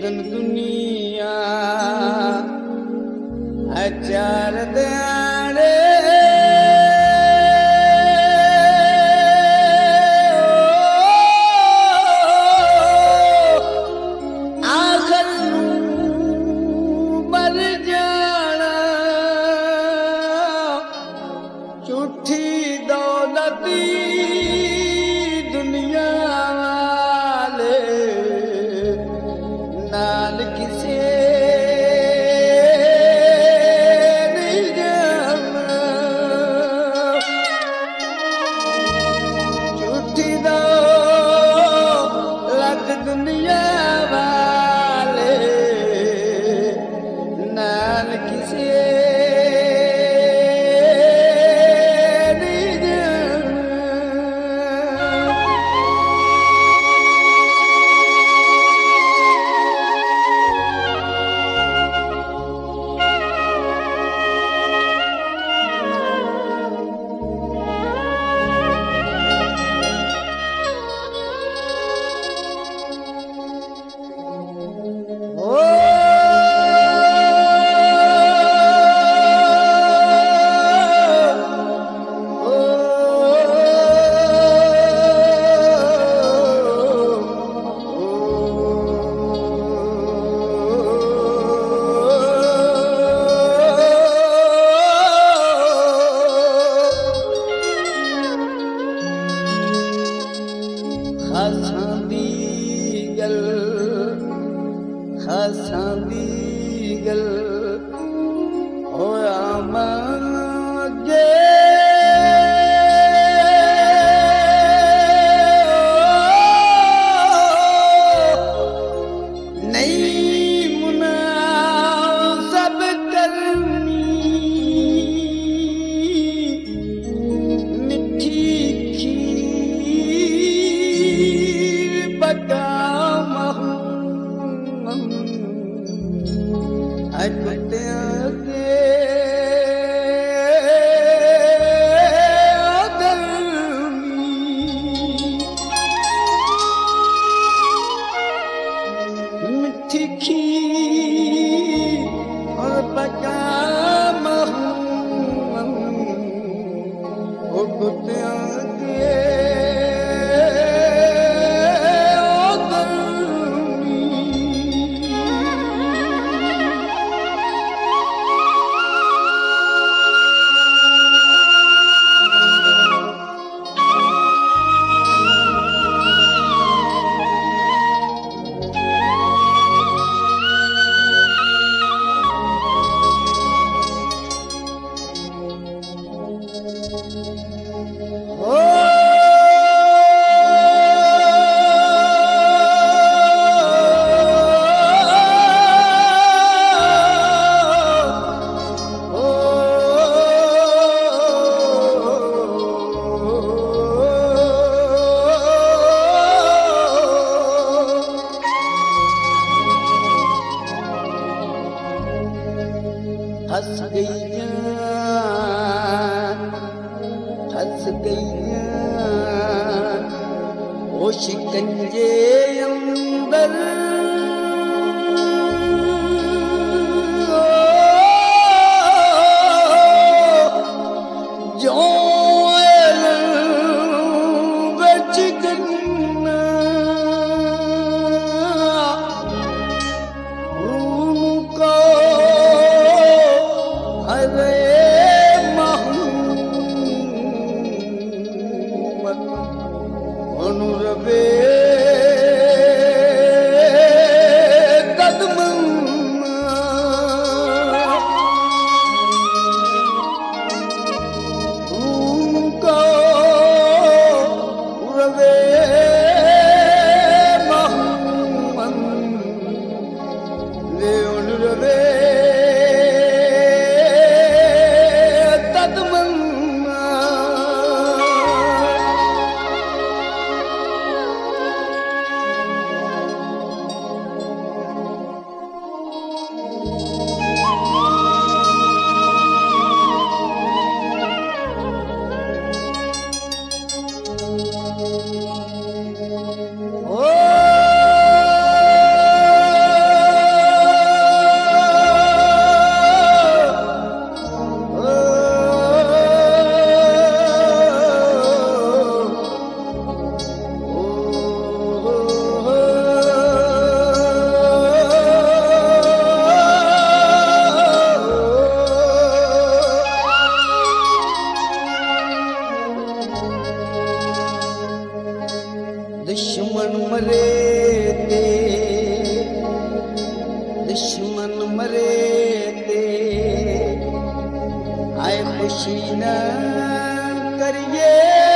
दन दुनिया अचार दयाड़े आखिर मर जाना झूठी दौलती दुनिया वाले नाल किसे नहीं जाना झूठी दौलत दुनिया वाले नाल किसे हसांदी गल होया मगे नहीं मुनासब करनी मिठी खीर पका कुत्तियां के मिठी खीर और पका वो कुत्तियां के हंस गई वो शिकंजे अंदर जो बच गन्ना उनको हरे अनुरवे कदम उनको रवे मोहम्मद ले अनुरवे दुश्मन मरे ते दुश्मन मरे ते आए खुशी न करिए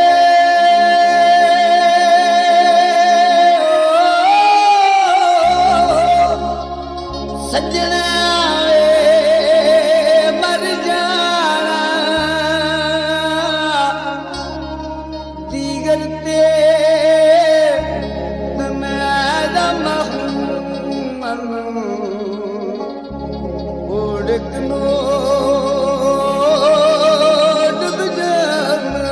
सज्जन मर जाना दीगर ते ओढ़कनो डूब जाना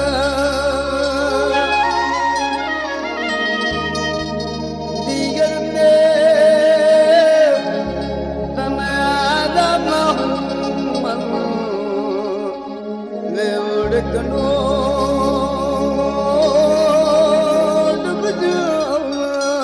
दीगर ते तमादा मोहम्मद वे ओढ़कनो डूब जाना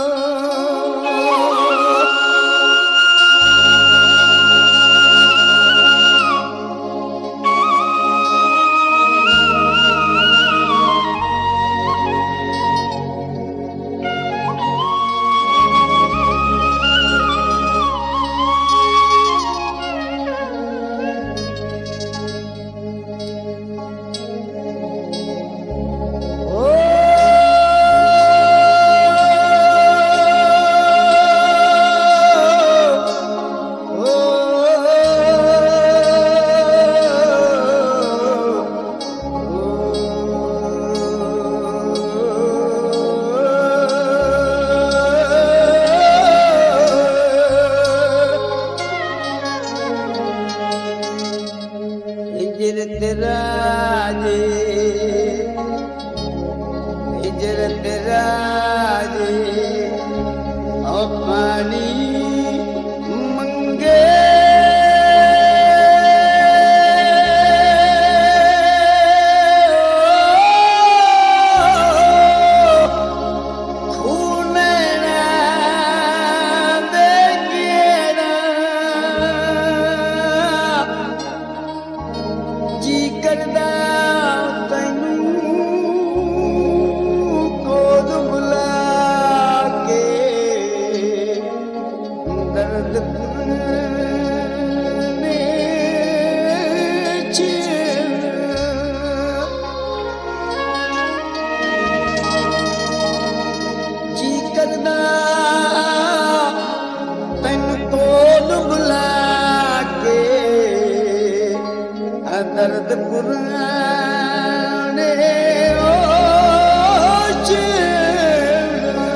हिजरत राजे और पानी मंगे खून ना देगिए जी करदा तैनू गोद बुला के दर्द ने छीन जी करदा तैनू गोद बुला के दर्द पुराने ओ चेहरा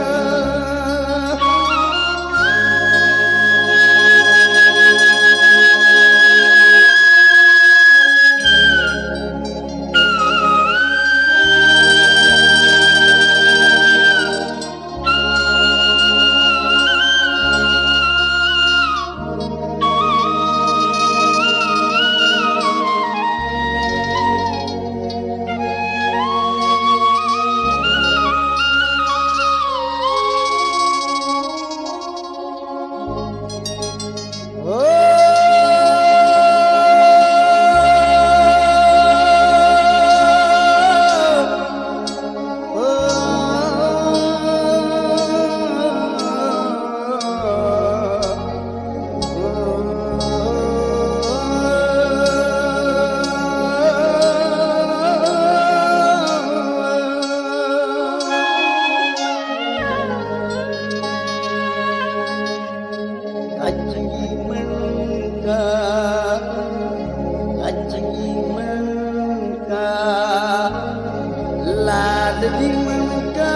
लाल दी मन का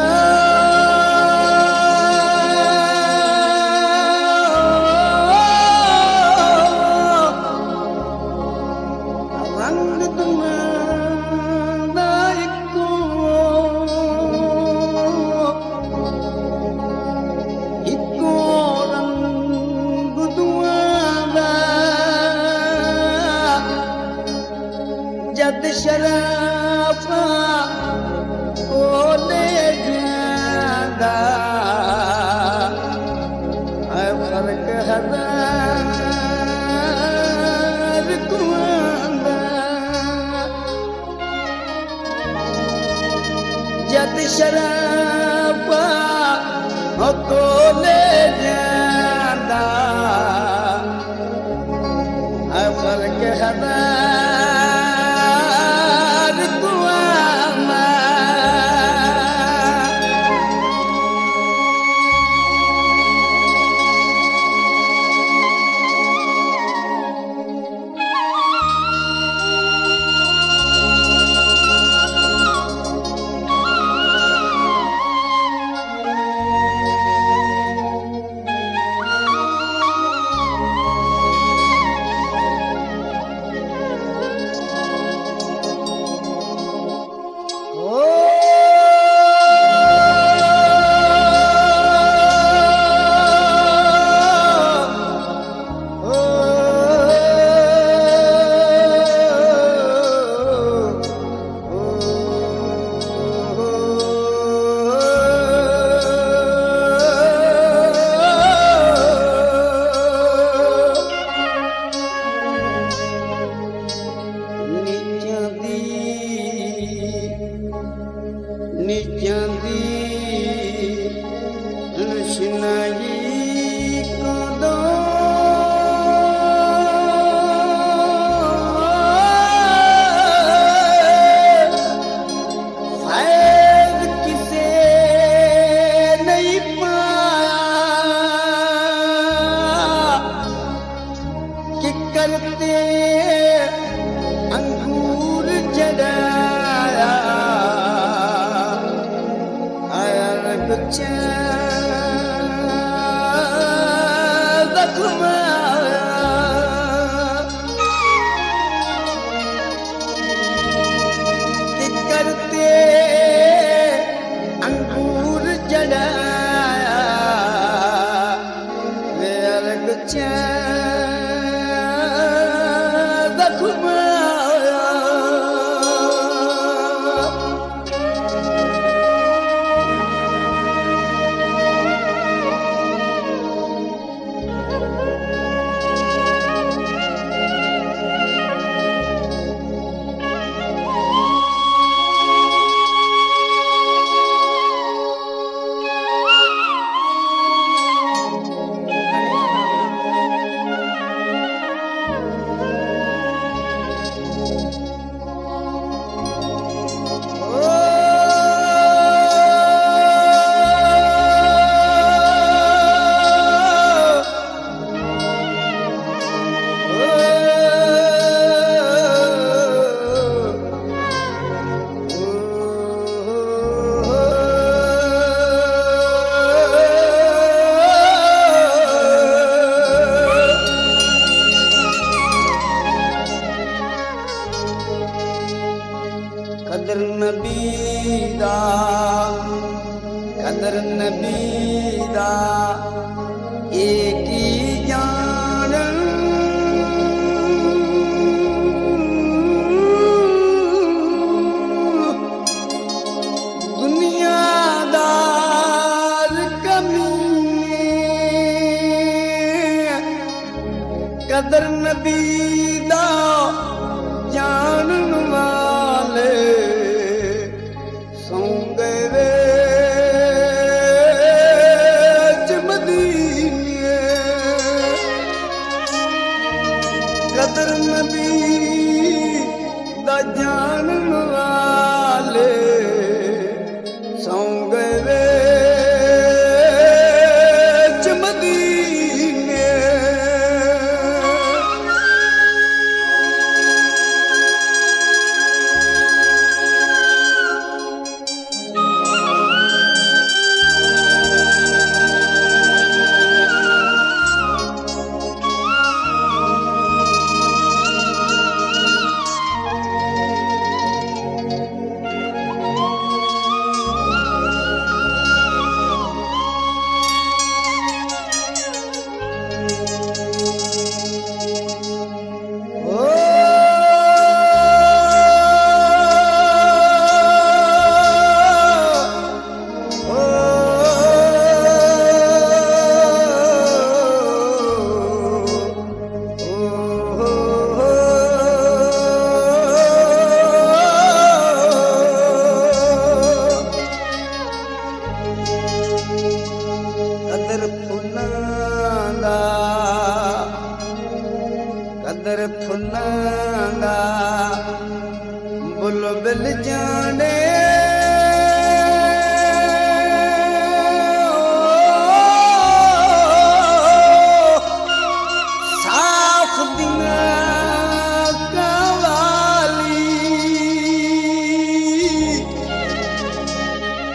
रंग तुम्हारा इको रंग तुम्हारा जद शराफा बोले जादा फर्क हजार कुआंदा जद शराफा हो तोले जांदा है फर्क हज़ार दुआ मां नीचां दी लुशनाई कोदो फैज़ किसे नहीं पाया कि करते अंगूर जड़ाया कि करते अंगूर जड़ाया वे अलग कदर नबी दा एक ही जान दुनियादार कमीने कदर नबी दा जानन वाले कदर नबी दा जानन वाले सौं गए च मदीने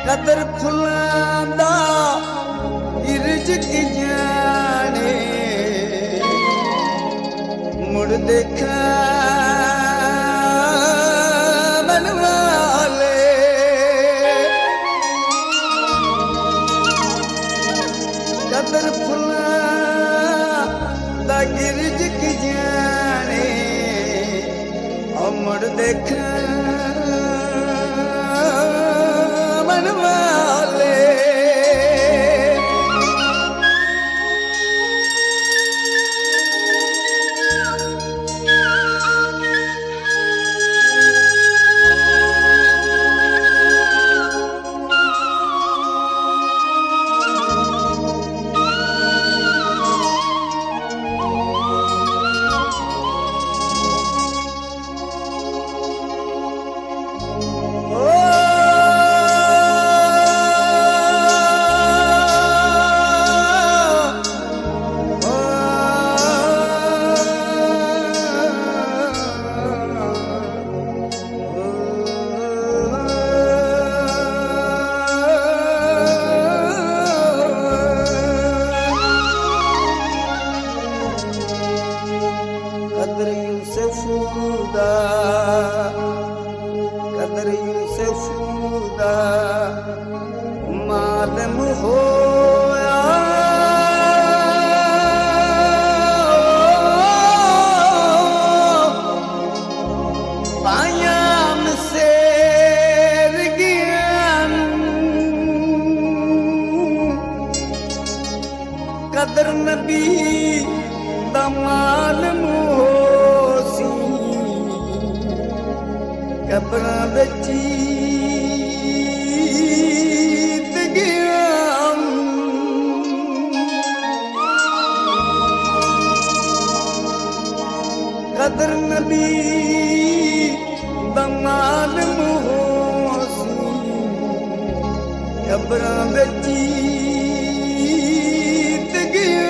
कदर फुलांदा रिज़्क़ जाने मुड़ देखा मन वाले कदर फुलांदा रिज़्क़ जाने और मुड़ देखा मन वाले कदर यूसुफ़दा मालूम होया पायाम सेर ज्ञान कदर नबी दा मालूम कब्रां विच जीत गया कदर नबी दा मालूम होसी कब्रां विच जीत गया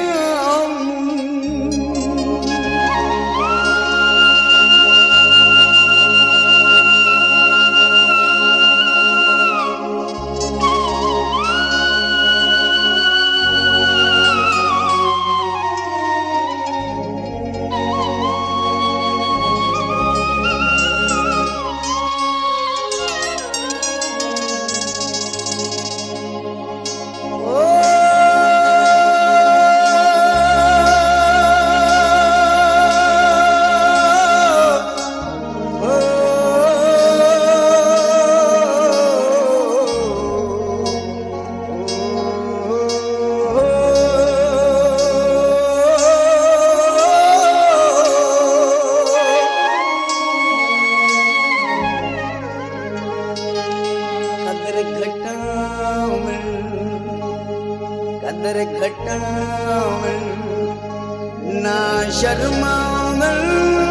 कदर घटावन ना शर्मावन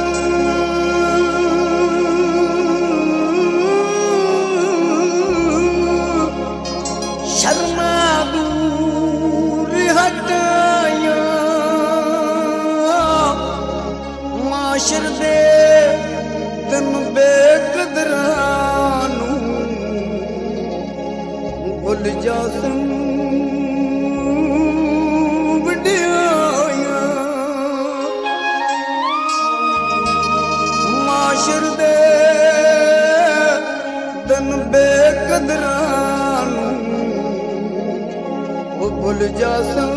शर्मा दूर हटाया माशर दे तन बेकदरानू भुल जासन माशर दे दिन बेकदरानू वो भुल जासन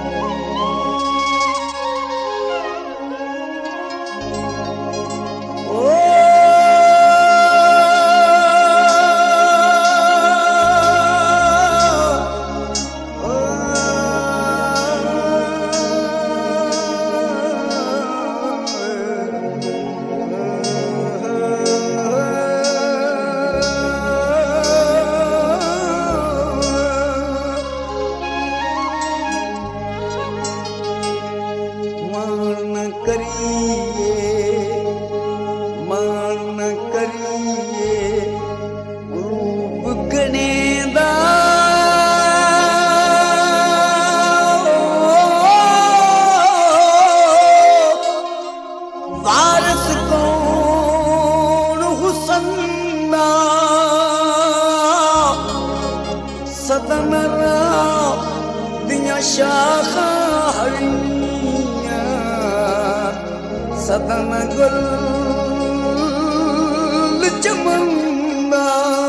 ओ मान करिए रूप गणेदा वारस कौन हुसन्ना सदन दिया शाखा हरिया सदन गुल चमंदा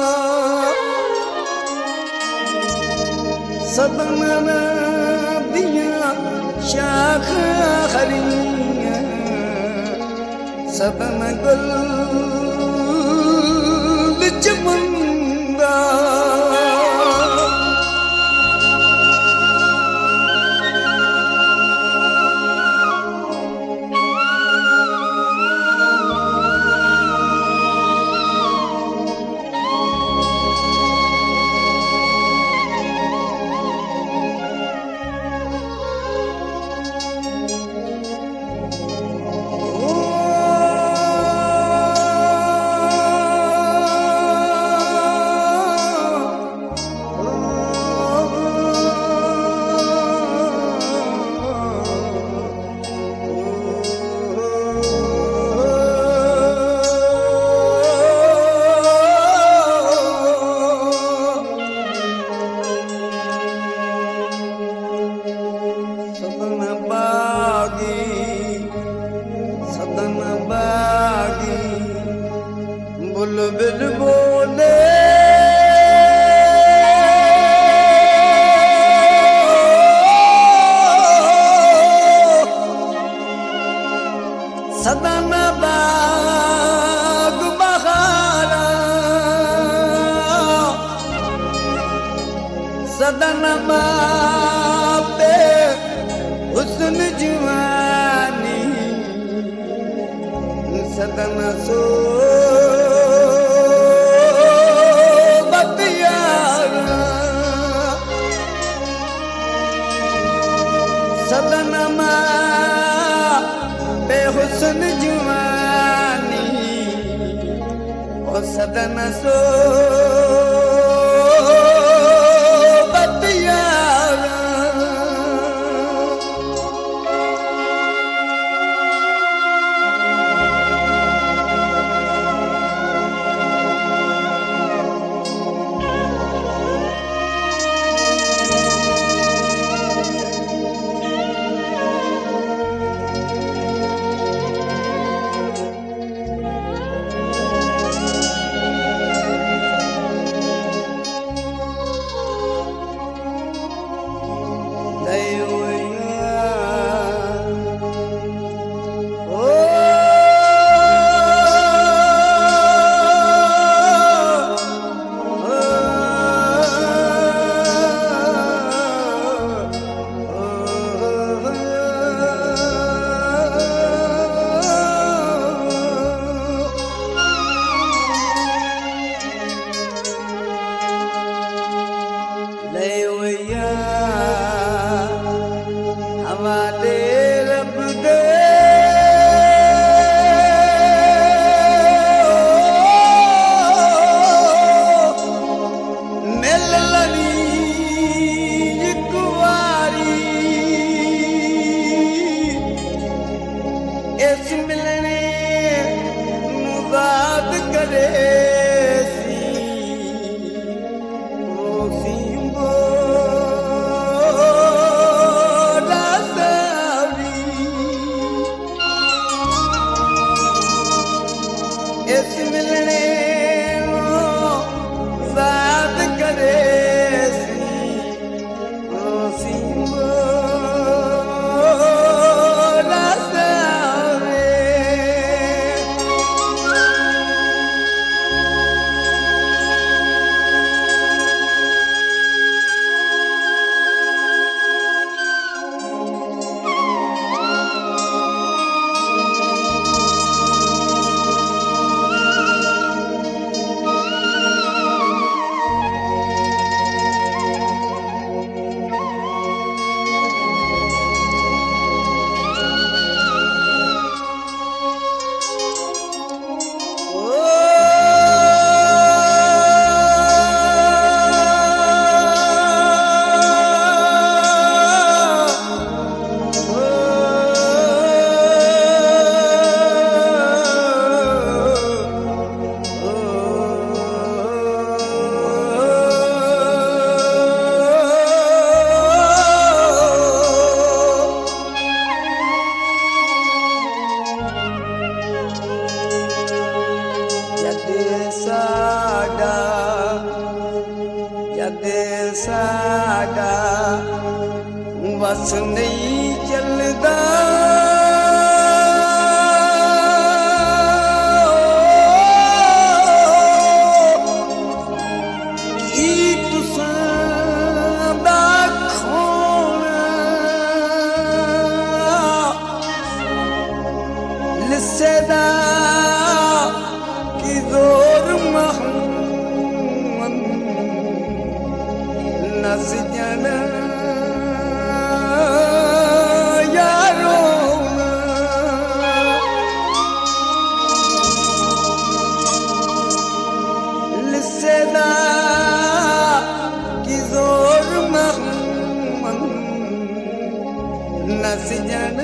सदन दिया शाखा हरिया सदन गुल चमंदा सदन बागी बुलबुल बोले सदन बाग बहारा सदन बापे हुस्न जवानी सदन सो बतियारा सदन बेहुस्न जवानी ओ सदन सो हवाले रब दे मिल लनी एक वारी इस मिलने मुबाद करे इस मिलने बात करे लिसेदा की जोर महमन नसजन यारो लिसेदा की जोर महमन नसजन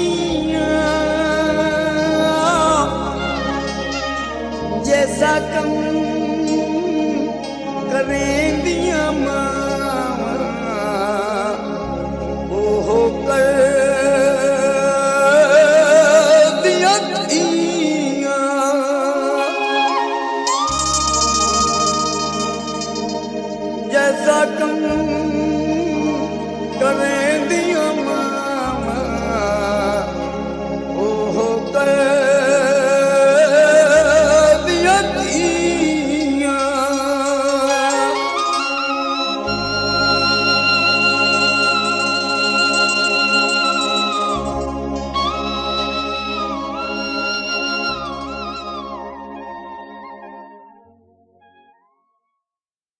जैसा कम